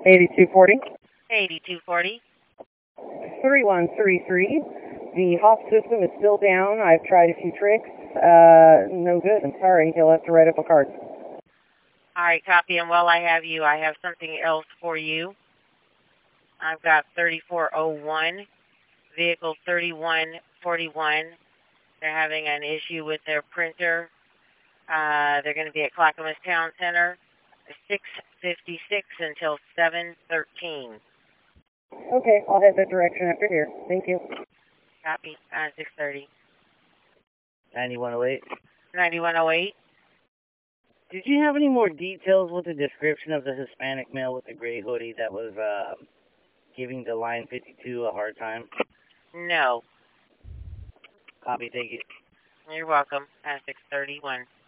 8240. 8240. 3133. The HOP system is still down. I've tried a few tricks. No good. I'm sorry. You'll have to write up a card. All right, copy. And while I have you, I have something else for you. I've got 3401, vehicle 3141. They're having an issue with their printer. They're going to be at Clackamas Town Center, 6:56 until 7:13. Okay, I'll head that direction after here. Thank you. Copy. 6:30. 9108. 9108. Did you have any more details with the description of the Hispanic male with the gray hoodie that was giving the line 52 a hard time? No. Copy, thank you. You're welcome. 6:31.